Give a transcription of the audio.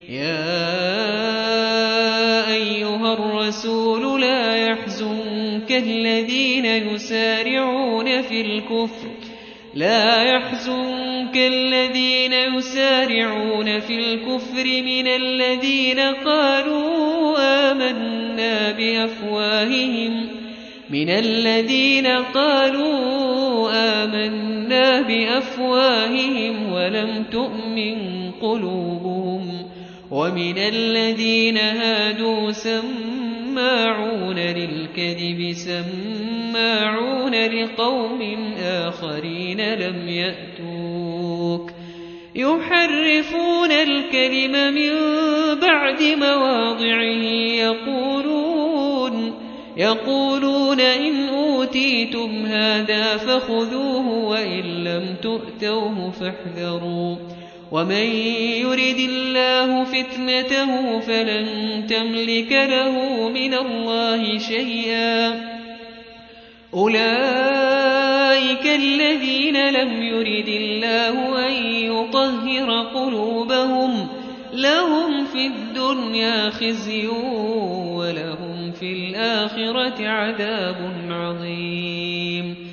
يا أيها الرسول لا يحزنك الذين يسارعون في الكفر من الذين قالوا آمنا بأفواههم ولم تؤمن قلوبهم ومن الذين هادوا سماعون للكذب سماعون لقوم آخرين لم يأتوك يحرفون الكلم من بعد مواضعه يقولون إن أوتيتم هذا فخذوه وإن لم تؤتوه فاحذروا ومن يرد الله فتنته فلن تملك له من الله شيئا أولئك الذين لم يرد الله أن يطهر قلوبهم لهم في الدنيا خزي ولهم في الآخرة عذاب عظيم